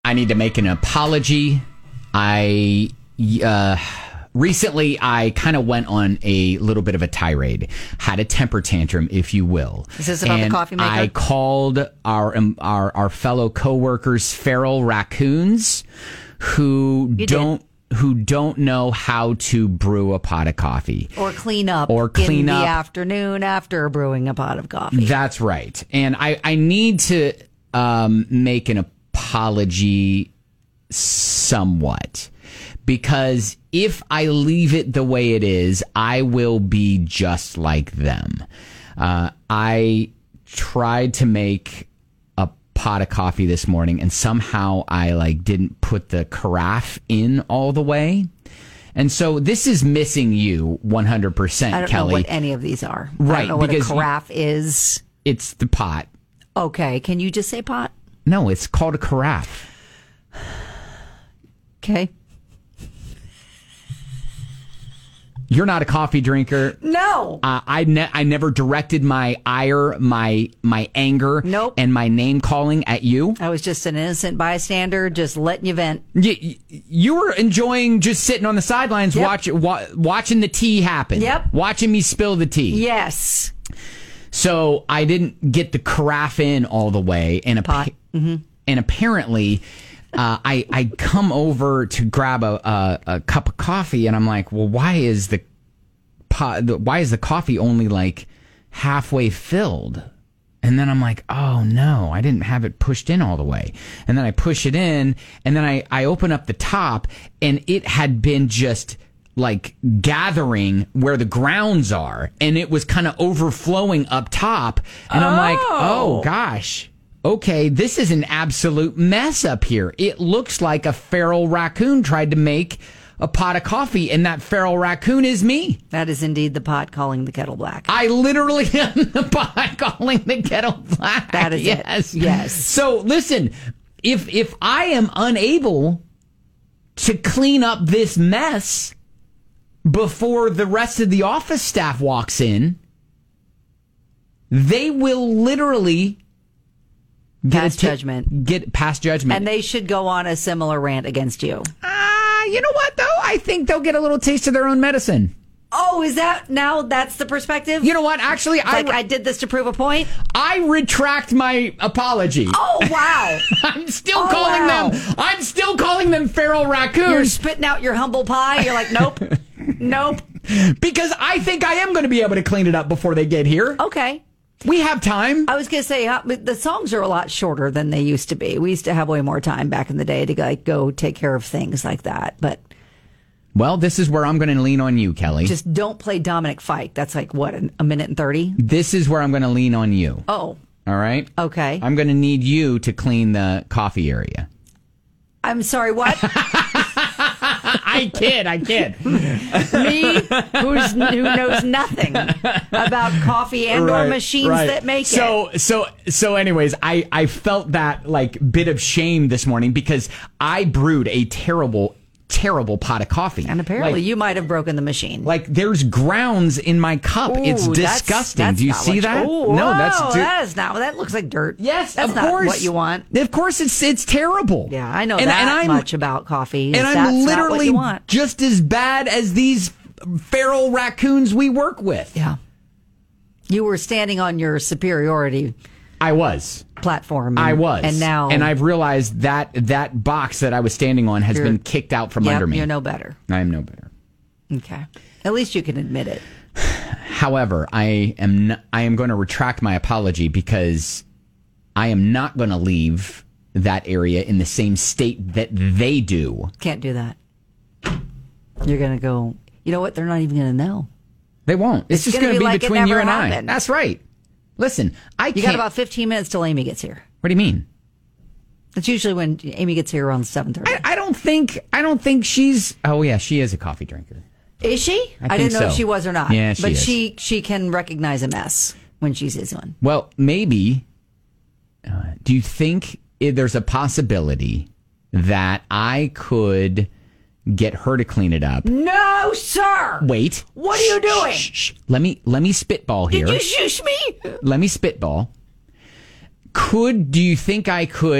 need to make an apology. Recently, I kind of went on a little bit of a tirade, had a temper tantrum, if you will. Is this about the coffee maker? I called our fellow coworkers feral raccoons who don't know how to brew a pot of coffee or clean up in the afternoon after brewing a pot of coffee. That's right, and I need to make an apology somewhat. Because if I leave it the way it is, I will be just like them. I tried to make a pot of coffee this morning, and somehow I didn't put the carafe in all the way. And so this is missing you 100%, I don't Kelly. know what any of these are. Right, I don't know what a because carafe is. It's the pot. Okay, can you just say pot? No, it's called a carafe. Okay. You're not a coffee drinker. No. I never directed my ire, my anger, nope, and my name calling at you. I was just an innocent bystander, just letting you vent. You were enjoying just sitting on the sidelines, yep, watching the tea happen. Yep. Watching me spill the tea. Yes. So I didn't get the carafe in all the way, and apparently. I come over to grab a cup of coffee, and I'm like, well, why is the coffee only halfway filled? And then I'm like, oh no, I didn't have it pushed in all the way. And then I push it in, and then I open up the top, and it had been just gathering where the grounds are, and it was kind of overflowing up top. And I'm like, oh gosh. Okay, this is an absolute mess up here. It looks like a feral raccoon tried to make a pot of coffee, and that feral raccoon is me. That is indeed the pot calling the kettle black. I literally am the pot calling the kettle black. That is it. Yes. So listen, if I am unable to clean up this mess before the rest of the office staff walks in, they will literally Pass judgment. Get past judgment. And they should go on a similar rant against you. You know what, though? I think they'll get a little taste of their own medicine. Oh, is that now that's the perspective? You know what? Actually, I did this to prove a point? I retract my apology. Oh, wow. I'm still calling them feral raccoons. You're spitting out your humble pie. You're like, nope. Nope. Because I think I am going to be able to clean it up before they get here. Okay. We have time. I was going to say, the songs are a lot shorter than they used to be. We used to have way more time back in the day to go take care of things like that. But well, this is where I'm going to lean on you, Kelly. Just don't play Dominic Fike. That's what, a minute and 30? This is where I'm going to lean on you. Oh. All right? Okay. I'm going to need you to clean the coffee area. I'm sorry, what? I kid. Me, who knows nothing about coffee and or machines that make it. So anyways, I felt that bit of shame this morning because I brewed a terrible pot of coffee. And apparently you might have broken the machine. There's grounds in my cup. Ooh, it's disgusting. That's Do you see that? Ooh, no, that is not. That looks like dirt. Yes, that's of course. Not what you want. Of course, it's terrible. Yeah, I know much about coffee. And I'm literally just as bad as these feral raccoons we work with. Yeah. You were standing on your superiority. I was. Platform. And now. And I've realized that box that I was standing on has been kicked out from under me. You're no better. I am no better. Okay. At least you can admit it. However, I am going to retract my apology because I am not going to leave that area in the same state that they do. Can't do that. You're going to go, you know what? They're not even going to know. They won't. It's just going to be between you and I. That's right. Listen, You got about 15 minutes till Amy gets here. What do you mean? That's usually when Amy gets here around 7:30. I don't think she's. Oh yeah, she is a coffee drinker. Is she? I didn't know if she was or not. Yeah, but she can recognize a mess when she sees one. Well, maybe. Do you think there's a possibility that I could get her to clean it up? No, sir. Wait. What are you doing? Shh. Let me spitball here. Did you shush me? Let me spitball. Do you think I could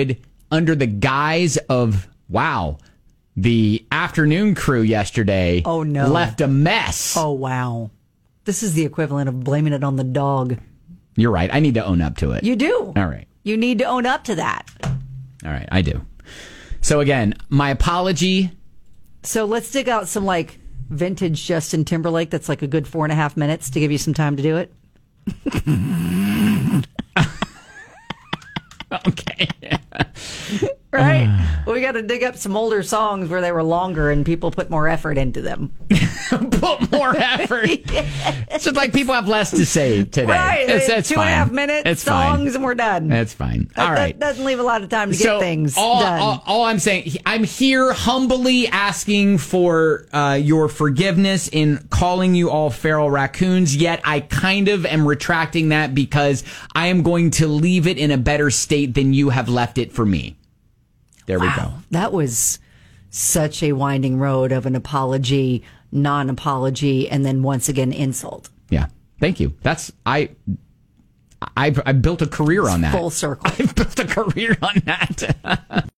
under the guise of, wow, the afternoon crew yesterday left a mess. Oh, wow. This is the equivalent of blaming it on the dog. You're right. I need to own up to it. You do. All right. You need to own up to that. All right. I do. So again, my apology. So let's dig out some like vintage Justin Timberlake that's like a good 4.5 minutes to give you some time to do it. Okay. Right? We got to dig up some older songs where they were longer and people put more effort into them. Put more effort. It's just like people have less to say today. Right. That's 2.5 minutes, it's songs, fine. And we're done. That's fine. All right. That doesn't leave a lot of time to get things done. All I'm saying, I'm here humbly asking for your forgiveness in calling you all feral raccoons, yet I kind of am retracting that because I am going to leave it in a better state than you have left it for me. There we go. That was such a winding road of an apology, non-apology, and then once again insult. Yeah. Thank you. I built a career on that. Full circle. I've built a career on that.